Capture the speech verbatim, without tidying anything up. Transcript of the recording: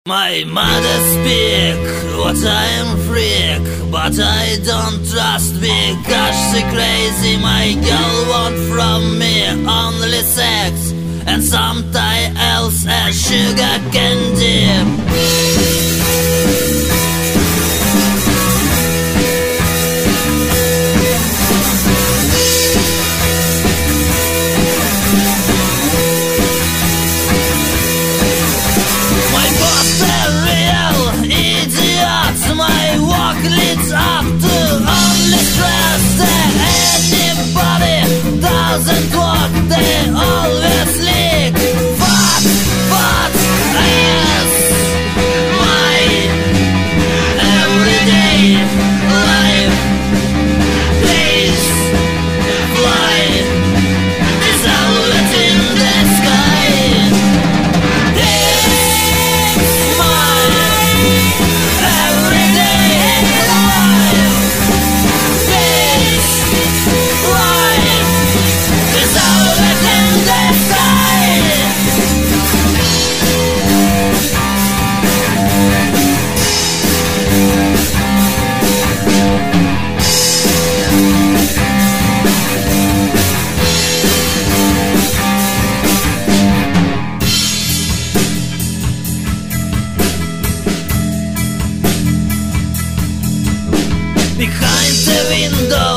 My mother speak what I am freak, but I don't trust because she crazy. My girl want from me only sex and something else as sugar candy. My walk leads up to only stress that anybody doesn't walk, they always leak. Fuck, fuck, ass. My everyday life plays fly is out in the sky. It's my behind the window